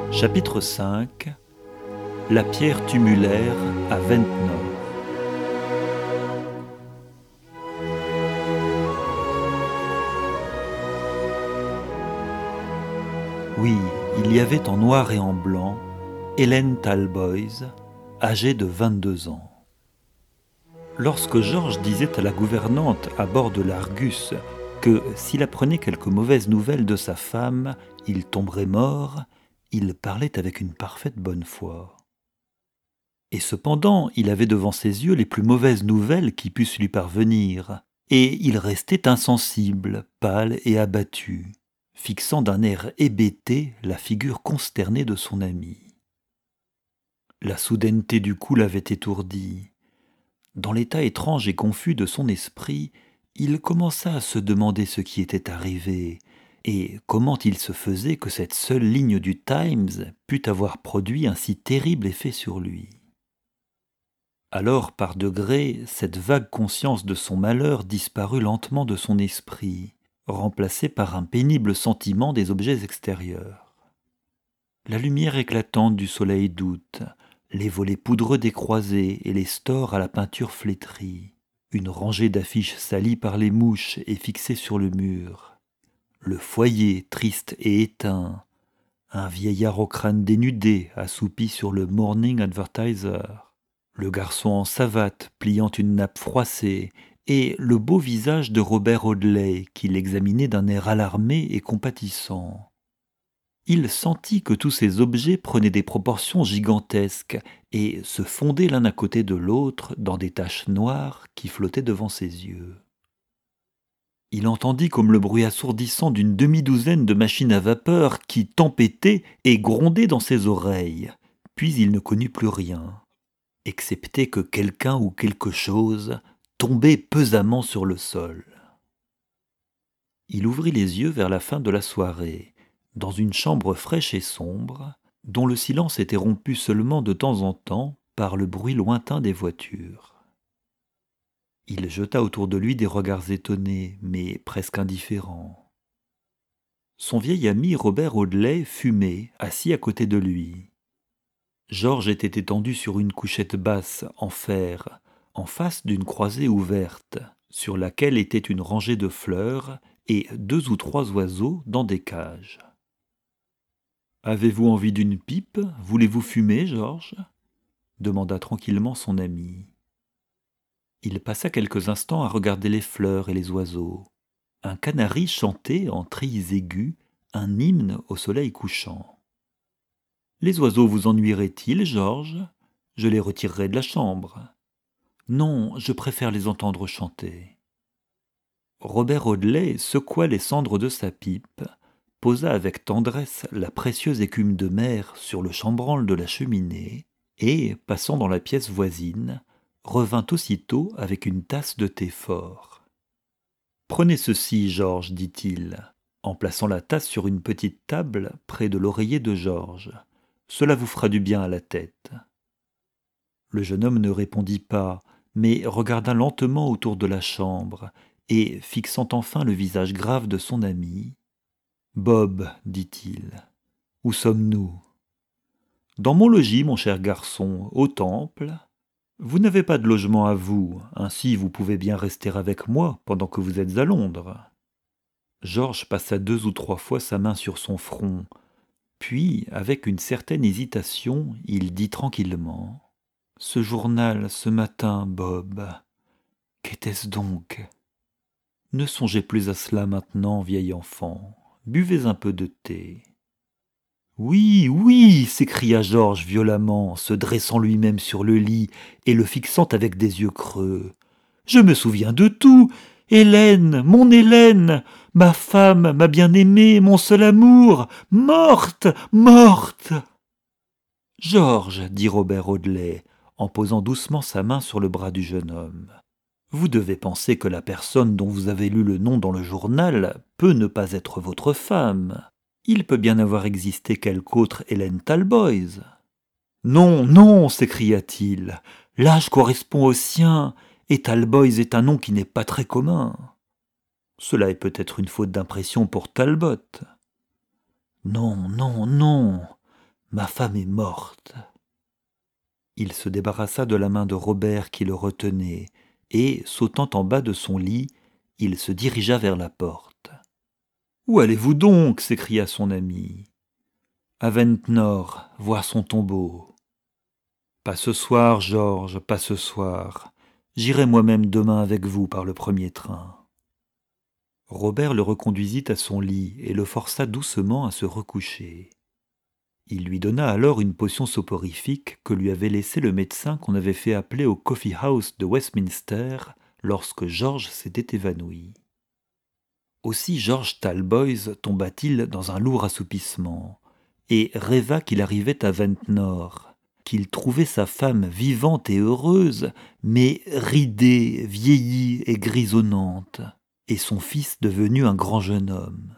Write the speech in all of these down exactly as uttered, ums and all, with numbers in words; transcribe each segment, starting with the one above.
Chapitre cinq. La pierre tumulaire à Ventnor. Oui, il y avait en noir et en blanc Hélène Talboys, âgée de vingt-deux ans. Lorsque Georges disait à la gouvernante à bord de l'Argus que s'il apprenait quelques mauvaises nouvelles de sa femme, il tomberait mort, il parlait avec une parfaite bonne foi. Et cependant, il avait devant ses yeux les plus mauvaises nouvelles qui pussent lui parvenir, et il restait insensible, pâle et abattu, fixant d'un air hébété la figure consternée de son ami. La soudaineté du coup l'avait étourdi. Dans l'état étrange et confus de son esprit, il commença à se demander ce qui était arrivé, et comment il se faisait que cette seule ligne du Times pût avoir produit un si terrible effet sur lui. Alors, par degrés, cette vague conscience de son malheur disparut lentement de son esprit, remplacée par un pénible sentiment des objets extérieurs. La lumière éclatante du soleil d'août, les volets poudreux des croisées et les stores à la peinture flétrie, une rangée d'affiches salies par les mouches et fixées sur le mur, le foyer triste et éteint, un vieillard au crâne dénudé assoupi sur le Morning Advertiser, le garçon en savate pliant une nappe froissée, et le beau visage de Robert Audley qui l'examinait d'un air alarmé et compatissant. Il sentit que tous ces objets prenaient des proportions gigantesques et se fondaient l'un à côté de l'autre dans des taches noires qui flottaient devant ses yeux. Il entendit comme le bruit assourdissant d'une demi-douzaine de machines à vapeur qui tempêtaient et grondaient dans ses oreilles, puis il ne connut plus rien, excepté que quelqu'un ou quelque chose tombait pesamment sur le sol. Il ouvrit les yeux vers la fin de la soirée, dans une chambre fraîche et sombre, dont le silence était rompu seulement de temps en temps par le bruit lointain des voitures. Il jeta autour de lui des regards étonnés, mais presque indifférents. Son vieil ami Robert Audley fumait, assis à côté de lui. Georges était étendu sur une couchette basse en fer, en face d'une croisée ouverte, sur laquelle était une rangée de fleurs et deux ou trois oiseaux dans des cages. « Avez-vous envie d'une pipe ? Voulez-vous fumer, Georges » demanda tranquillement son ami. Il passa quelques instants à regarder les fleurs et les oiseaux. Un canari chantait en trilles aigus un hymne au soleil couchant. « Les oiseaux vous ennuieraient-ils, Georges ? Je les retirerai de la chambre. »« Non, je préfère les entendre chanter. » Robert Audley secoua les cendres de sa pipe, posa avec tendresse la précieuse écume de mer sur le chambranle de la cheminée et, passant dans la pièce voisine, revint aussitôt avec une tasse de thé fort. « Prenez ceci, Georges, dit-il, en plaçant la tasse sur une petite table près de l'oreiller de Georges. Cela vous fera du bien à la tête. » Le jeune homme ne répondit pas, mais regarda lentement autour de la chambre, et, fixant enfin le visage grave de son ami, « Bob, dit-il, où sommes-nous ? » ?»« Dans mon logis, mon cher garçon, au Temple. Vous n'avez pas de logement à vous, ainsi vous pouvez bien rester avec moi pendant que vous êtes à Londres. » Georges passa deux ou trois fois sa main sur son front, puis, avec une certaine hésitation, il dit tranquillement « Ce journal, ce matin, Bob, qu'était-ce donc ? Ne songez plus à cela maintenant, vieil enfant. Buvez un peu de thé. »« Oui, oui !» s'écria Georges violemment, se dressant lui-même sur le lit et le fixant avec des yeux creux. « Je me souviens de tout. Hélène, mon Hélène, ma femme, ma bien-aimée, mon seul amour, morte, morte !»« Georges, dit Robert Audley, en posant doucement sa main sur le bras du jeune homme, vous devez penser que la personne dont vous avez lu le nom dans le journal peut ne pas être votre femme. Il peut bien avoir existé quelque autre Hélène Talboys. »« Non, non !» s'écria-t-il. « L'âge correspond au sien, et Talboys est un nom qui n'est pas très commun. Cela est peut-être une faute d'impression pour Talbot. »« Non, non, non ! Ma femme est morte. » Il se débarrassa de la main de Robert qui le retenait, et, sautant en bas de son lit, il se dirigea vers la porte. « Où allez-vous donc » s'écria son ami. « À Ventnor, voir son tombeau. »« Pas ce soir, Georges, pas ce soir. J'irai moi-même demain avec vous par le premier train. » Robert le reconduisit à son lit et le força doucement à se recoucher. Il lui donna alors une potion soporifique que lui avait laissée le médecin qu'on avait fait appeler au Coffee House de Westminster lorsque Georges s'était évanoui. Aussi George Talboys tomba-t-il dans un lourd assoupissement et rêva qu'il arrivait à Ventnor, qu'il trouvait sa femme vivante et heureuse, mais ridée, vieillie et grisonnante, et son fils devenu un grand jeune homme.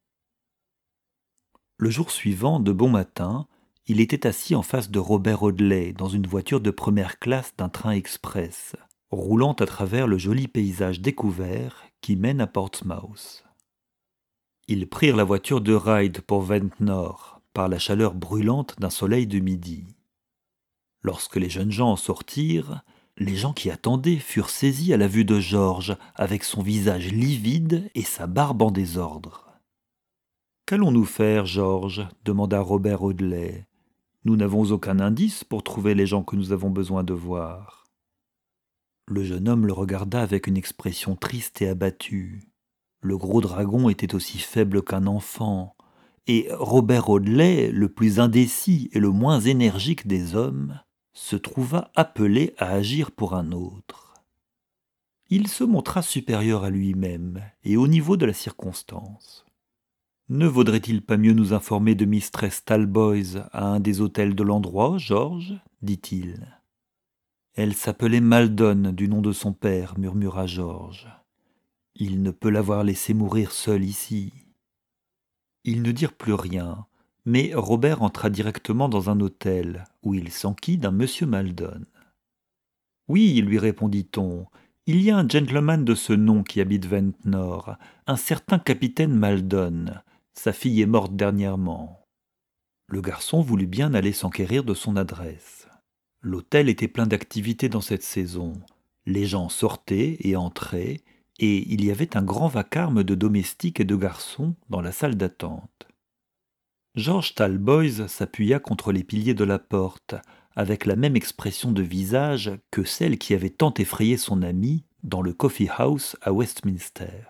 Le jour suivant, de bon matin, il était assis en face de Robert Audley dans une voiture de première classe d'un train express, roulant à travers le joli paysage découvert qui mène à Portsmouth. Ils prirent la voiture de Ryde pour Ventnor, par la chaleur brûlante d'un soleil de midi. Lorsque les jeunes gens en sortirent, les gens qui attendaient furent saisis à la vue de Georges avec son visage livide et sa barbe en désordre. « Qu'allons-nous faire, Georges » demanda Robert Audley. « Nous n'avons aucun indice pour trouver les gens que nous avons besoin de voir. » Le jeune homme le regarda avec une expression triste et abattue. Le gros dragon était aussi faible qu'un enfant, et Robert Audley, le plus indécis et le moins énergique des hommes, se trouva appelé à agir pour un autre. Il se montra supérieur à lui-même et au niveau de la circonstance. « Ne vaudrait-il pas mieux nous informer de Mistress Talboys à un des hôtels de l'endroit, Georges » dit-il. « Elle s'appelait Maldon du nom de son père, » murmura Georges. « Il ne peut l'avoir laissée mourir seule ici. » Ils ne dirent plus rien, mais Robert entra directement dans un hôtel, où il s'enquit d'un monsieur Maldon. « Oui, lui répondit-on, il y a un gentleman de ce nom qui habite Ventnor, un certain capitaine Maldon. Sa fille est morte dernièrement. » Le garçon voulut bien aller s'enquérir de son adresse. L'hôtel était plein d'activités dans cette saison. Les gens sortaient et entraient, et il y avait un grand vacarme de domestiques et de garçons dans la salle d'attente. George Talboys s'appuya contre les piliers de la porte, avec la même expression de visage que celle qui avait tant effrayé son ami dans le Coffee House à Westminster.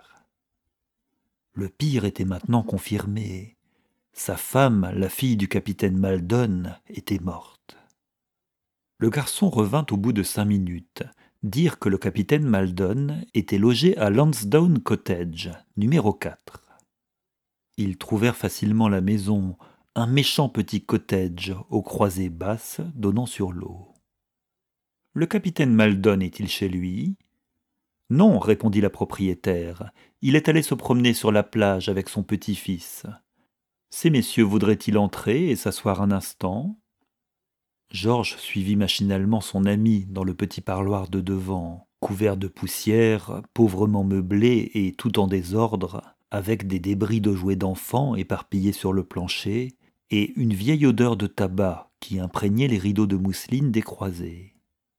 Le pire était maintenant confirmé. Sa femme, la fille du capitaine Maldon, était morte. Le garçon revint au bout de cinq minutes, dire que le capitaine Maldon était logé à Lansdowne Cottage, numéro quatre. Ils trouvèrent facilement la maison, un méchant petit cottage aux croisées basses donnant sur l'eau. « Le capitaine Maldon est-il chez lui ?»« Non, répondit la propriétaire, il est allé se promener sur la plage avec son petit-fils. Ces messieurs voudraient-ils entrer et s'asseoir un instant ?» Georges suivit machinalement son ami dans le petit parloir de devant, couvert de poussière, pauvrement meublé et tout en désordre, avec des débris de jouets d'enfants éparpillés sur le plancher, et une vieille odeur de tabac qui imprégnait les rideaux de mousseline des croisées.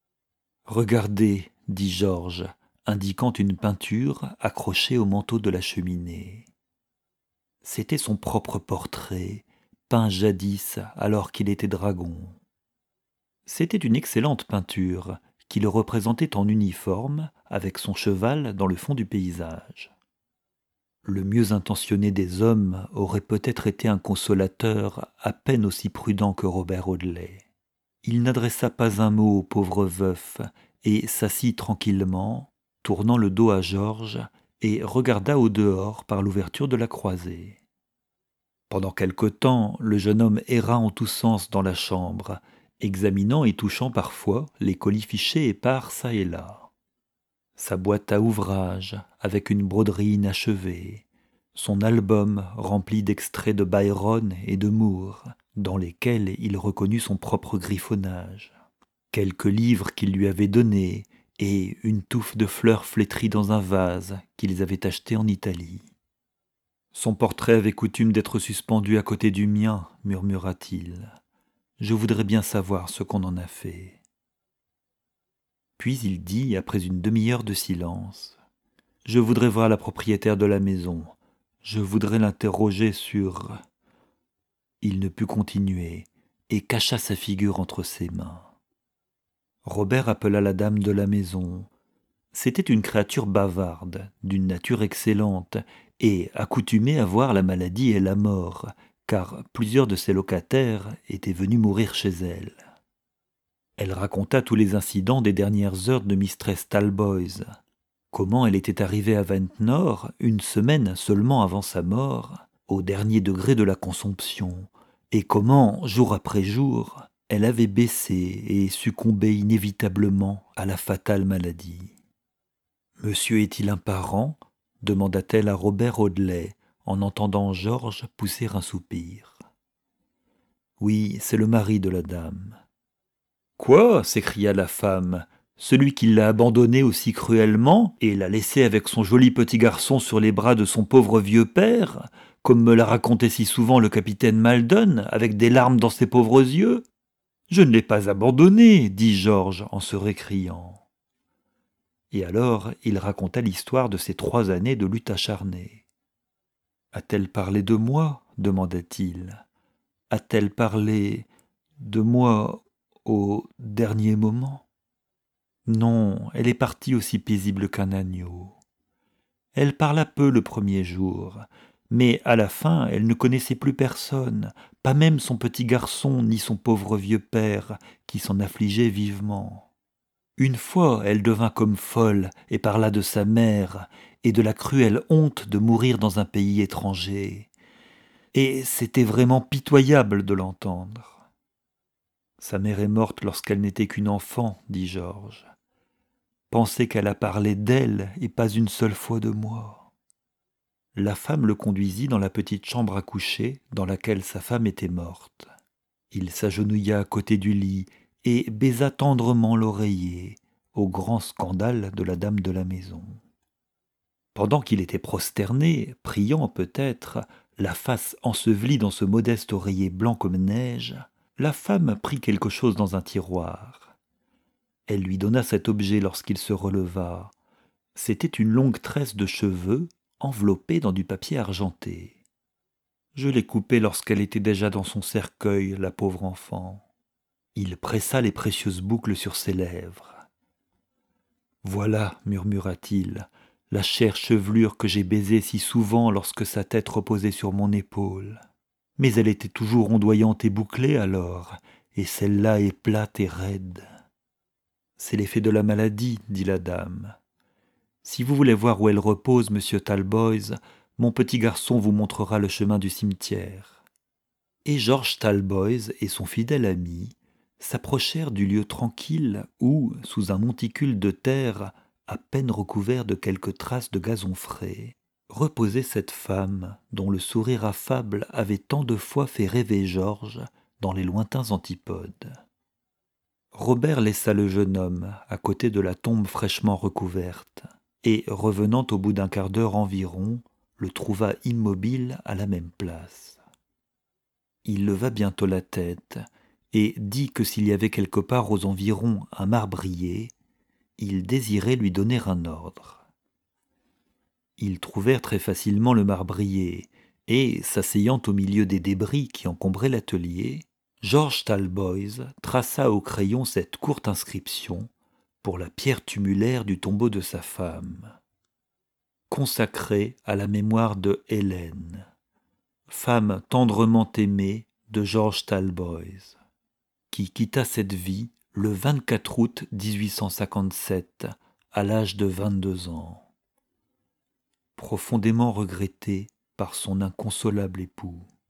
« Regardez, dit Georges, indiquant une peinture accrochée au manteau de la cheminée. C'était son propre portrait, peint jadis alors qu'il était dragon. C'était une excellente peinture qui le représentait en uniforme avec son cheval dans le fond du paysage. Le mieux intentionné des hommes aurait peut-être été un consolateur à peine aussi prudent que Robert Audley. Il n'adressa pas un mot au pauvre veuf et s'assit tranquillement, tournant le dos à Georges, et regarda au dehors par l'ouverture de la croisée. Pendant quelque temps, le jeune homme erra en tous sens dans la chambre, examinant et touchant parfois les colifichets épars çà et là. Sa boîte à ouvrage, avec une broderie inachevée, son album rempli d'extraits de Byron et de Moore, dans lesquels il reconnut son propre griffonnage, quelques livres qu'il lui avait donnés, et une touffe de fleurs flétries dans un vase qu'ils avaient acheté en Italie. « Son portrait avait coutume d'être suspendu à côté du mien, murmura-t-il. Je voudrais bien savoir ce qu'on en a fait. » Puis il dit, après une demi-heure de silence, « Je voudrais voir la propriétaire de la maison. Je voudrais l'interroger sur... » Il ne put continuer et cacha sa figure entre ses mains. Robert appela la dame de la maison. C'était une créature bavarde, d'une nature excellente, et accoutumée à voir la maladie et la mort, car plusieurs de ses locataires étaient venus mourir chez elle. Elle raconta tous les incidents des dernières heures de mistress Talboys, comment elle était arrivée à Ventnor une semaine seulement avant sa mort, au dernier degré de la consomption, et comment, jour après jour, elle avait baissé et succombé inévitablement à la fatale maladie. « Monsieur est-il un parent ?» demanda-t-elle à Robert Audley, en entendant Georges pousser un soupir. « Oui, c'est le mari de la dame. »« Quoi ?» s'écria la femme. « Celui qui l'a abandonnée aussi cruellement et l'a laissée avec son joli petit garçon sur les bras de son pauvre vieux père, comme me l'a raconté si souvent le capitaine Maldon, avec des larmes dans ses pauvres yeux. Je ne l'ai pas abandonnée, dit Georges en se récriant. Et alors il raconta l'histoire de ces trois années de lutte acharnée. « A-t-elle parlé de moi ?» demanda-t-il. « A-t-elle parlé de moi au dernier moment ? Non, elle est partie aussi paisible qu'un agneau. Elle parla peu le premier jour, mais à la fin elle ne connaissait plus personne, pas même son petit garçon ni son pauvre vieux père, qui s'en affligeait vivement. Une fois elle devint comme folle et parla de sa mère et de la cruelle honte de mourir dans un pays étranger. Et c'était vraiment pitoyable de l'entendre. « Sa mère est morte lorsqu'elle n'était qu'une enfant, dit Georges. Pensez qu'elle a parlé d'elle et pas une seule fois de moi. » La femme le conduisit dans la petite chambre à coucher dans laquelle sa femme était morte. Il s'agenouilla à côté du lit et baisa tendrement l'oreiller, au grand scandale de la dame de la maison. Pendant qu'il était prosterné, priant peut-être, la face ensevelie dans ce modeste oreiller blanc comme neige, la femme prit quelque chose dans un tiroir. Elle lui donna cet objet lorsqu'il se releva. C'était une longue tresse de cheveux enveloppée dans du papier argenté. Je l'ai coupée lorsqu'elle était déjà dans son cercueil, la pauvre enfant. Il pressa les précieuses boucles sur ses lèvres. « Voilà, murmura-t-il, la chère chevelure que j'ai baisée si souvent lorsque sa tête reposait sur mon épaule. Mais elle était toujours ondoyante et bouclée alors, et celle-là est plate et raide. C'est l'effet de la maladie, dit la dame. Si vous voulez voir où elle repose, monsieur Talboys, mon petit garçon vous montrera le chemin du cimetière. » Et George Talboys et son fidèle ami s'approchèrent du lieu tranquille où, sous un monticule de terre à peine recouvert de quelques traces de gazon frais, reposait cette femme dont le sourire affable avait tant de fois fait rêver Georges dans les lointains antipodes. Robert laissa le jeune homme à côté de la tombe fraîchement recouverte et, revenant au bout d'un quart d'heure environ, le trouva immobile à la même place. Il leva bientôt la tête et dit que s'il y avait quelque part aux environs un marbrier, il désirait lui donner un ordre. Ils trouvèrent très facilement le marbrier, et, s'asseyant au milieu des débris qui encombraient l'atelier, George Talboys traça au crayon cette courte inscription pour la pierre tumulaire du tombeau de sa femme. Consacrée à la mémoire de Hélène, femme tendrement aimée de George Talboys, qui quitta cette vie le vingt-quatre août dix-huit cent cinquante-sept à l'âge de vingt-deux ans, profondément regrettée par son inconsolable époux.